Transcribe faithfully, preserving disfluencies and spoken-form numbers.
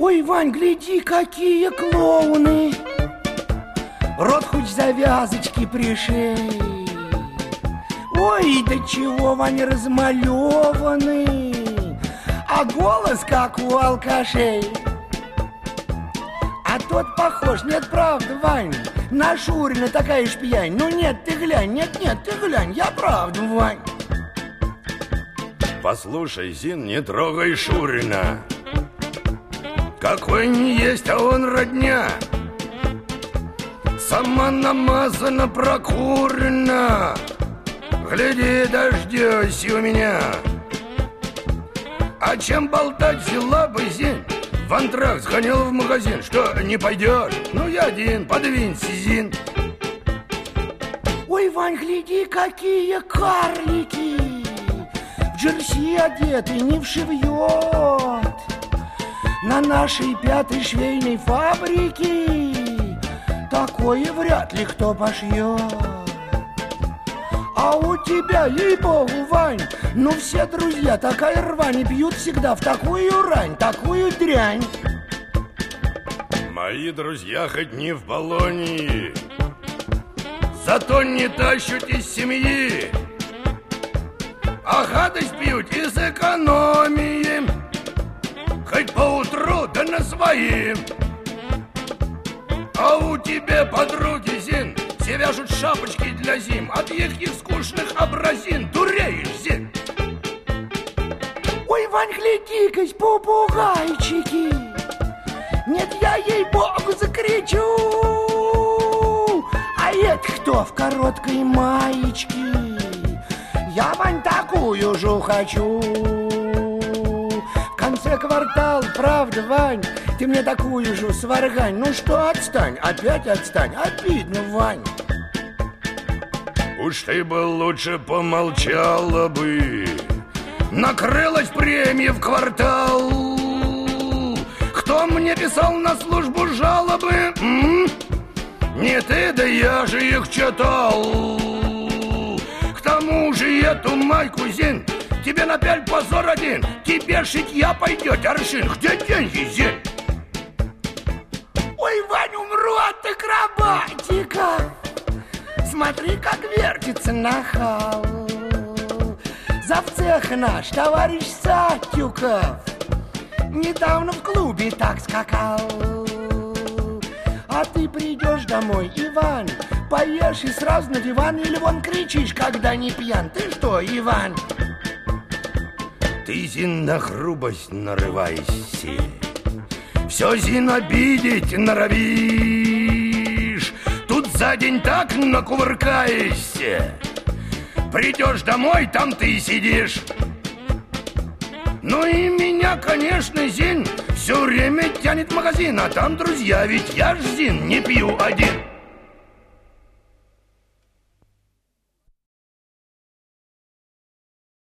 Ой, Вань, гляди, какие клоуны! Рот хоть завязочки пришей. Ой, до чего, Вань, размалеванный, а голос как у алкашей. А тот похож, нет, правда, Вань, на Шурина такая ж пьянь. Ну нет, ты глянь, нет, нет, ты глянь, я правда, Вань. Послушай, Зин, не трогай Шурина. Какой не есть, а он родня. Сама намазана, прокурена. Гляди, дождёсь у меня. А чем болтать, взяла бы, Зин? В антракт сгонял в магазин. Что, не пойдешь? Ну, я один, подвинься, Зин. Ой, Вань, гляди, какие карлики! В джерси одеты, не вшивьет. На нашей пятой швейной фабрике такое вряд ли кто пошьет. А у тебя, ей-богу, Вань, ну все друзья такая рвань и пьют всегда в такую рань, такую дрянь. Мои друзья хоть не в Болонии, зато не тащут из семьи, а гадость пьют из экономии, хоть поутру, да на своим. А у тебя подруги, Зин, все вяжут шапочки для зим, от их скучных образин. Дуреешь, Зин. Ой, Вань, гляди-ка, попугайчики. Нет, я ей-богу закричу. А это кто в короткой маечке? Я, Вань, такую же хочу. В конце квартала, правда, Вань, ты мне такую же сваргань. Ну что, отстань, опять отстань. Обидно, Вань. Уж ты бы лучше помолчала бы. Накрылась премия в квартал. Кто мне писал на службу жалобы? М? Не ты, да я же их читал. К тому же эту майку, Зин, тебе напяль позор один. Тебе шитья пойдет аршин. Где деньги, Зин? Ой, Вань, умру от акробатиков. Смотри, как вертится нахал. Завцех наш, товарищ Сатюков, недавно в клубе так скакал. А ты придешь домой, Иван, поешь и сразу на диван, или вон кричишь, когда не пьян. Ты что, Иван? Ты, Зин, на грубость нарывайся. Все, Зин, обидеть норовишь. Тут за день так накувыркаешься. Придешь домой, там ты сидишь. Ну и меня, конечно, Зин, все время тянет в магазин. А там друзья, ведь я ж, Зин, не пью один.